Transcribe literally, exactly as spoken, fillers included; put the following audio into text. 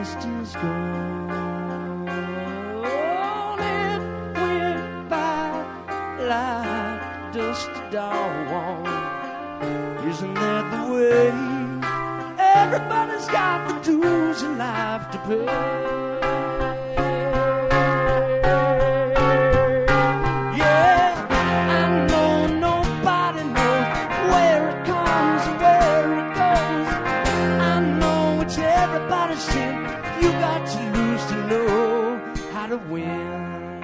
past is gone. It went by like dusty dawn. Isn't that the way? Everybody's got the dues in life to pay. You got to lose to know how to win.